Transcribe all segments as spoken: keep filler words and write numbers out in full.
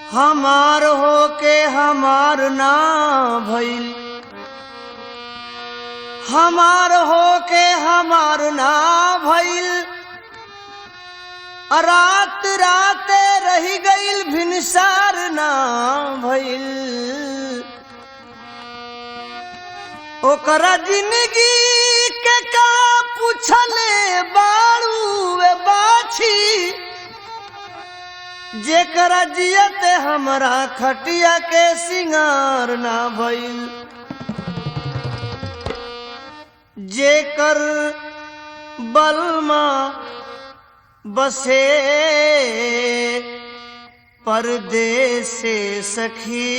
हमार हो के हमार ना भइल, हमार हो के हमार ना भइल, रात राते रही गईल भिनसार ना भइल। ओकरा जिंदगी के का पूछले बाड़ू वे बाछी, जेकरा जियते हमरा खटिया के सिंगार ना भइल। जेकर बलमा बसे परदेस सखी,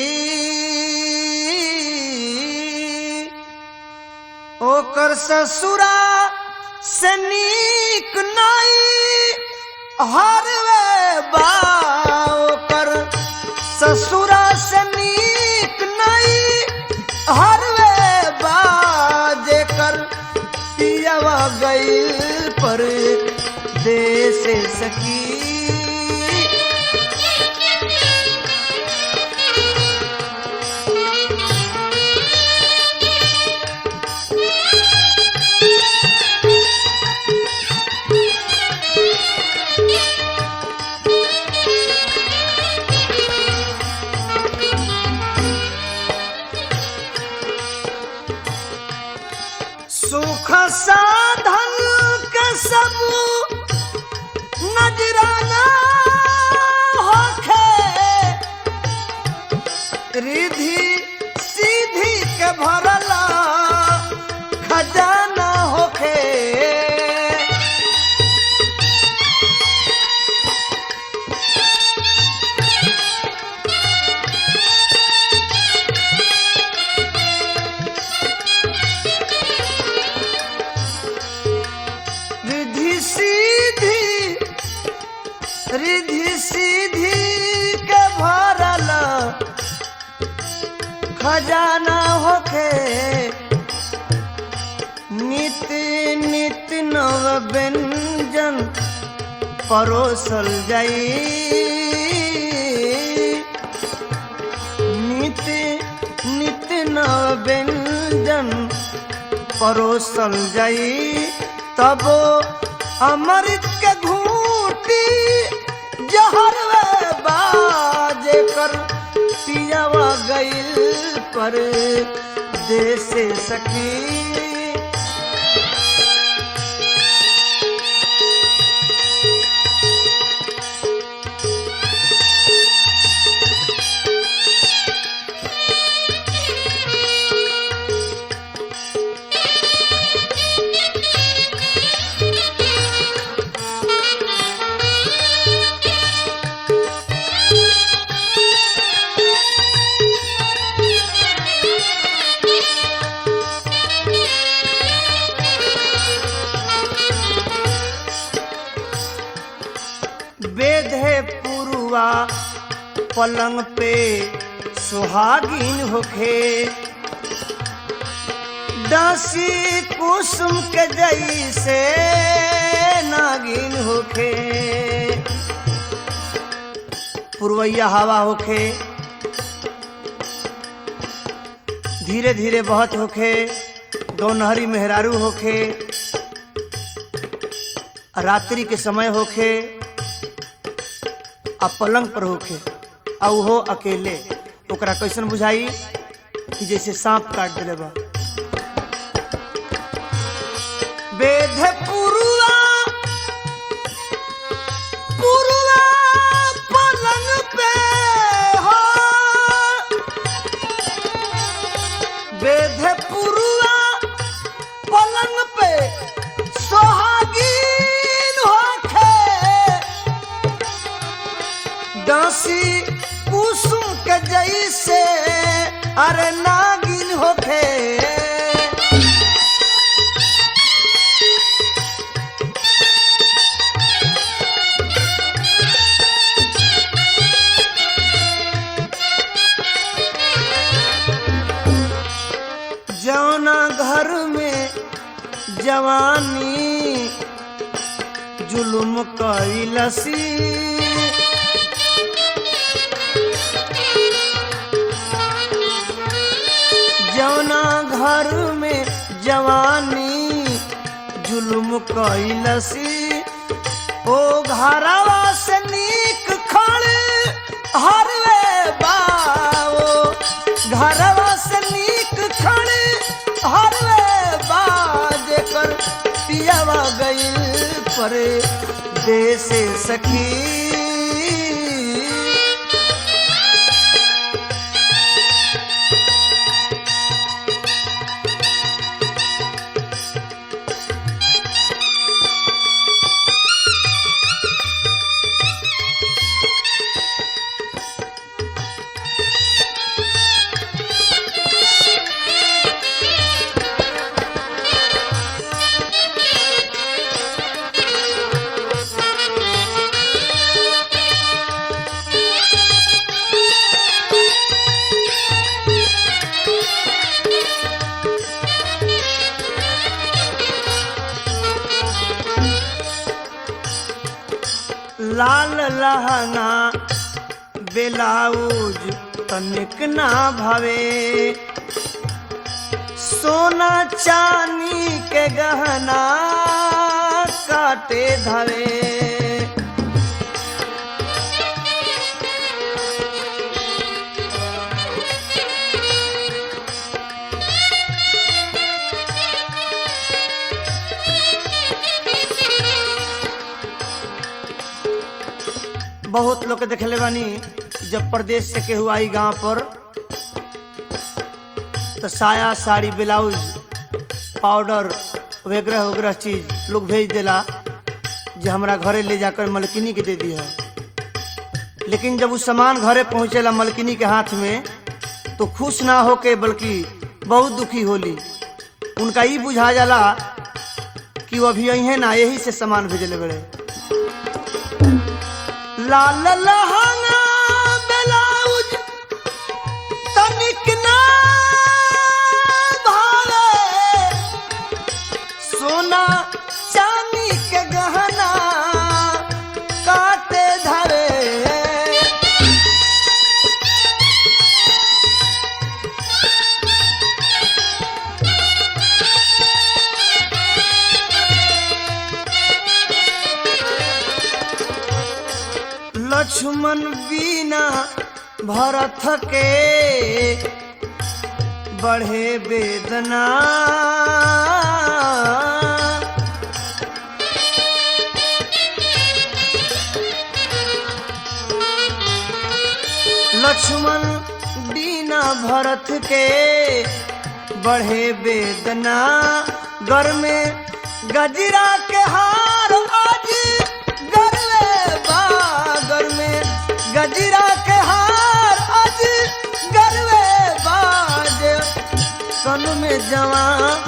ओकर ससुरा से नीक नाई हरवे बा। ओकर ससुरा से नीक नाई हरवे बा, जेकर पियवा गईल पर देश सखी। सुख साधन के सब नजराना होखे, रिधि सीधी के भरला खजाना होखे। रिधि सीधी रिधि सीधी के भरला खजाना होखे। नित नित नव व्यंजन परोसल जाई, नित नित नव व्यंजन परोसल जाई। तब अमृत के घूटी जहर बाजे कर पियावा गईल पर देश सखी। बेधे पुरुआ पलंग पे सुहागिन होखे, दासी कुसुम के जैसे नागिन होखे। पुरवैया हवा होखे, धीरे धीरे बहत होखे। दोनहरी मेहरारू होखे, रात्रि के समय होखे। आ पलंग पर होखे आ उहो अकेले। ओकरा कैसन बुझाई कि जैसे सांप काट दिले बा। बेधे पुरुआ पुरुआ पलंग पे हो, बेधे पुरुआ पलंग पे सोहागीन होखे। दासी कुसुम के जैसे अरे नागिन होखे। जौना घर में जवानी जुल्म कैलसी, भर में जवानी जुल्म कैलसी ओ घरवा से नीक खड़े हरवे बाओ घरवा से नीक खड़े हरवे बा जेकर पियावा गइल पर देश सखी लाल लहंगा बेलाउज तनिक ना भावे सोना चांदी के गहना काटे धवे बहुत लोग के देखले बानी जब प्रदेश से केहू आई गांव पर तो साया साड़ी ब्लाउज पाउडर वगैरह वगैरह चीज लोग भेज देला जो हमरा घरे ले जाकर मलकिनी के दे दिया। लेकिन जब वो सामान घरे पहुंचेला मलकिनी के हाथ में तो खुश ना होके बल्कि बहुत दुखी होली। उनका ये बुझा जाला कि वो अभी यही है ना, यही से सामान भेजले बड़े। लाल लहंगा ब्लाउज तनिक ना भावे सोना चांदी के गहना काटे धरे लक्ष्मण बिना भरत के बढ़े वेदना लक्ष्मण बिना भरत के बढ़े वेदना घर में गजरा के हार आज गजरा के हार आज गरवे बाज कन में जवान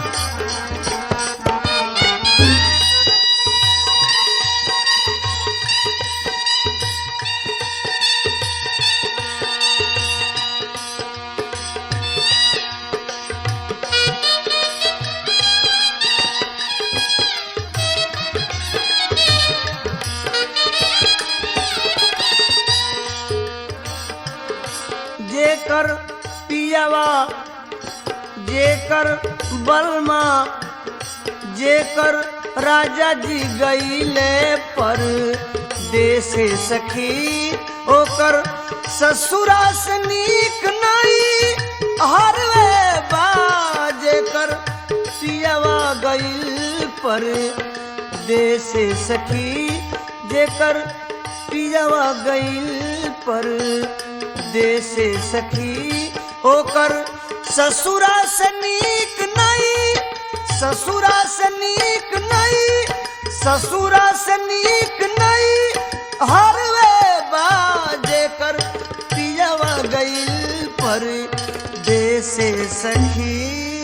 जेकर पियावा जेकर बलमा जेकर राजा जी गईले पर देश सखी ओकर ससुरा से नीक नहीं हरवे बा जेकर पियावा गईल पर देश सखी जेकर पियावा गईल पर देश सखी ओकर ससुरा से नीक नहीं ससुरा से नीक नहीं ससुरा से नीक नहीं हरवे बाजे कर पियावा गईल पर देश सखी।